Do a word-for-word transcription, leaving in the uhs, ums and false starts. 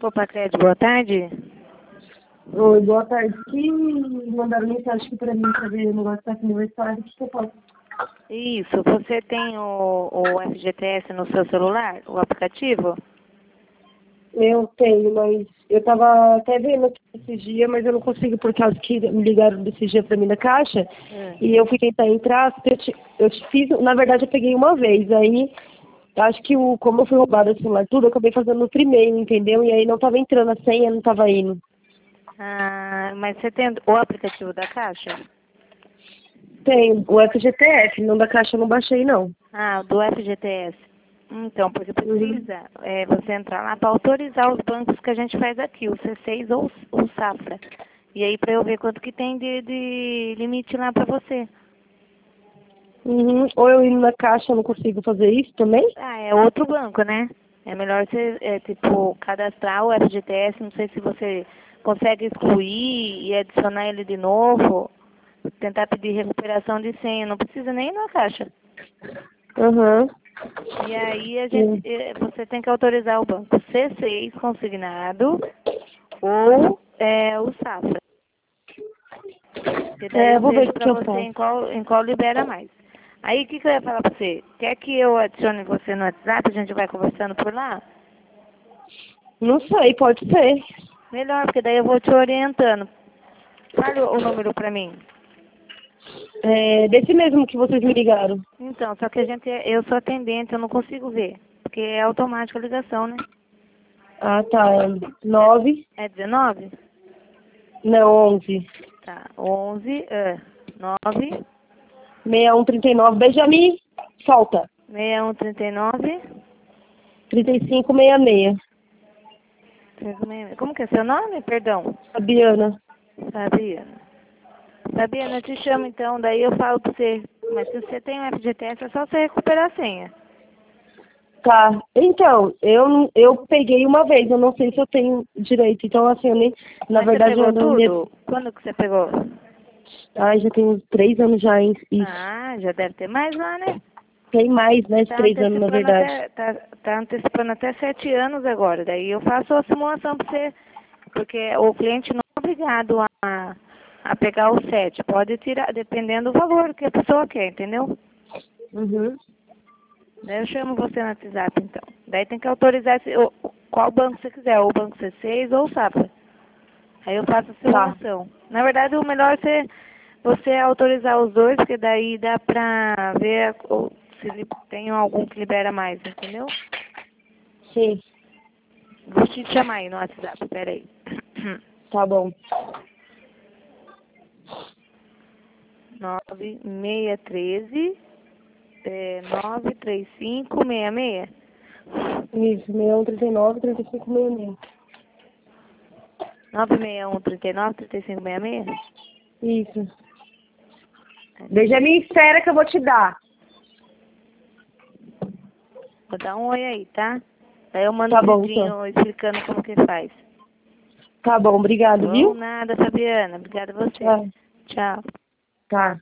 Copa Crédito, boa tarde. Oi, boa tarde. Que mandaram mensagem aqui pra mim pra ver o negócio da aniversário, o que eu posso? Isso, você tem o, o F G T S no seu celular, o aplicativo? Eu tenho, mas eu tava até vendo aqui esses dias, mas eu não consigo por causa que me ligaram desse dia pra mim na caixa. É. E eu fui tentar entrar, eu, te, eu te fiz, na verdade eu peguei uma vez, aí acho que o, como eu fui roubada o celular tudo, eu acabei fazendo no primeiro, entendeu? E aí não tava entrando a senha, não tava indo. Ah, mas você tem o aplicativo da Caixa? Tem o F G T F, não da caixa eu não baixei não. Ah, do F G T S. Então, porque Uhum. precisa é, você entrar lá para autorizar os bancos que a gente faz aqui, o C seis ou o Safra. E aí para eu ver quanto que tem de, de limite lá para você. Uhum. Ou eu indo na caixa eu não consigo fazer isso também? Ah, é outro banco, né? É melhor você, é, tipo, cadastrar o F G T S, não sei se você consegue excluir e adicionar ele de novo, tentar pedir recuperação de senha, não precisa nem ir na caixa. Aham. E aí a Uhum. gente, eh, você tem que autorizar o banco C seis consignado ou é, o Safra. E daí É, eu vou ver vejo o pra que eu você faço. em qual, em qual libera mais. Aí o que, que eu ia falar pra você? Quer que eu adicione você no WhatsApp? A gente vai conversando por lá? Não sei, pode ser. Melhor, porque daí eu vou te orientando. Fale o número pra mim. É, desse mesmo que vocês me ligaram. Então, só que a gente, é- eu sou atendente, eu não consigo ver. Porque é automática a ligação, né? Ah, tá. Nove. É dezenove? Não, onze. Tá. onze, é, nove, Meia um trinta e nove. Benjamin, solta. seis um três nove, Trinta e cinco meia meia. três seis. Como que é seu nome? Perdão. Fabiana. Fabiana. Fabiana, eu te chamo então, daí eu falo pra você. Mas se você tem um F G T S, é só você recuperar a senha. Tá. Então, eu, não- eu peguei uma vez, eu não sei se eu tenho direito. Então, assim, eu nem. Na Mas você verdade, pegou eu não me. tudo? Quando que você pegou? Ai, já tem uns três anos já, hein, isso. Ah, já deve ter mais lá, né? Tem mais, né, de Tá três anos, na antecipando verdade. até, tá, tá antecipando até sete anos agora. Daí eu faço a simulação pra você. Porque o cliente não é obrigado a, a pegar o sete. Pode tirar, dependendo do valor que a pessoa quer, entendeu? Uhum. Daí eu chamo você no WhatsApp, então. Daí tem que autorizar esse, o, qual banco você quiser, ou o banco C seis ou o Safra. Aí eu faço a Tá. simulação. Na verdade, o melhor é você, você autorizar os dois, porque daí dá pra ver o- se li- tem algum que libera mais, entendeu? Sim. Vou te chamar aí no WhatsApp, peraí. Tá bom. nove seis treze, é, nove três cinco seis seis. Isso, meia um trinta e nove, trinta e cinco meia meia. nove seis um, três nove, três cinco seis seis? Isso. Benjamin, espera que eu vou te dar. Vou dar um oi aí, tá? Daí eu mando Tá um bom, vidinho então. explicando como que faz. Tá bom, obrigado, Bom, viu? nada, Fabiana. Obrigada a você. Tá. Tchau. Tá.